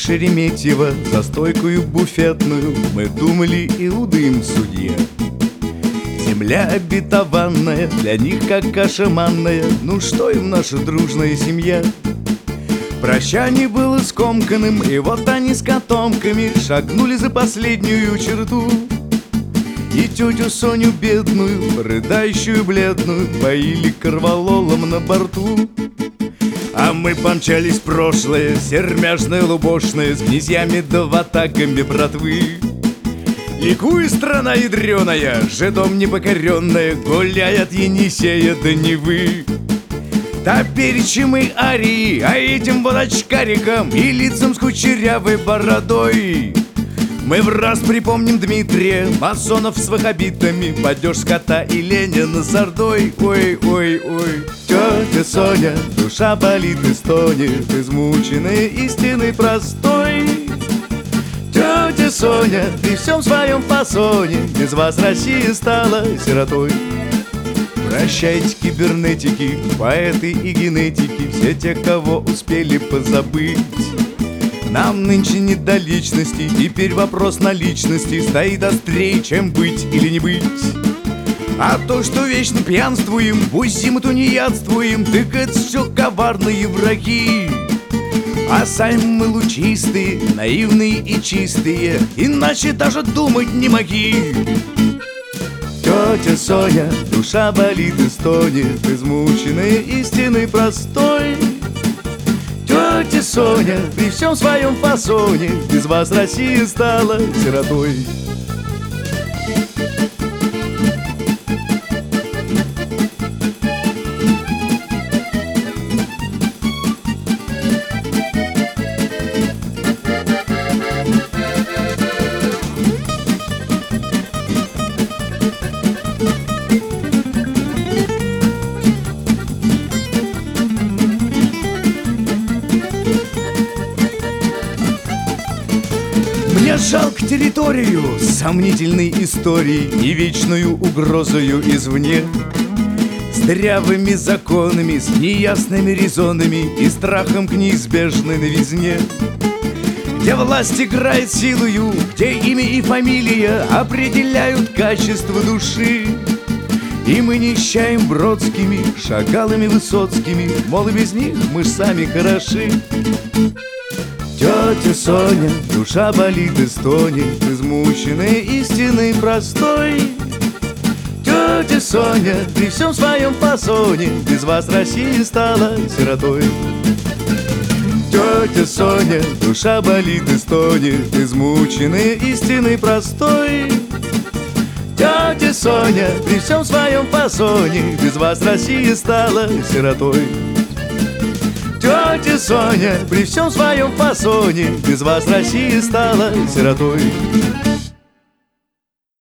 Шереметьево за стойкою буфетную мы думали, Иуды им судья. Земля обетованная, для них как каша манная, ну что им наша дружная семья? Прощание было скомканным, и вот они с котомками шагнули за последнюю черту. И тетю Соню бедную, рыдающую бледную, поили корвалолом на борту. А мы помчались в прошлое, сермяжное лубошное, с князьями да ватагами братвы. Ликуй, страна ядреная, жидом непокоренная, гуляй от Енисея до Невы. Топеречи мы арии, а этим вот очкарикам и лицам с кучерявой бородой мы в раз припомним Дмитрия, масонов с ваххабитами, падеж скота и Ленина с ордой. Ой, ой, ой, тетя Соня, душа болит и стонет, измученная истиной простой. Тетя Соня, при всем своем фасоне, без вас Россия стала сиротой. Прощайте, кибернетики, поэты и генетики, все те, кого успели позабыть. Нам нынче не до личности, теперь вопрос наличности стоит острее, чем быть или не быть. А то, что вечно пьянствуем, бузим и тунеядствуем, так это все коварные враги. А сами мы лучистые, наивные и чистые, иначе даже думать не моги. Тетя Соня, душа болит и стонет, измученная истиной простой. Тетя Соня, при всем своем фасоне, без вас Россия стала сиротой. Мне жалко территорию с сомнительной историей и вечную угрозою извне, с дрявыми законами, с неясными резонами и страхом к неизбежной новизне, где власть играет силою, где имя и фамилия определяют качество души. И мы нищаем Бродскими, Шагалами, Высоцкими, мол, и без них мы ж сами хороши. Тетя Соня, душа болит и стонет, измученная истиной простой. Тетя Соня, при всем своем фасоне, без вас Россия стала сиротой. Тетя Соня, душа болит и стонет, измученная истиной простой. Тетя Соня, при всем своем фасоне, без вас Россия стала сиротой. Тетя Соня, при всем своем фасоне, без вас Россия стала сиротой.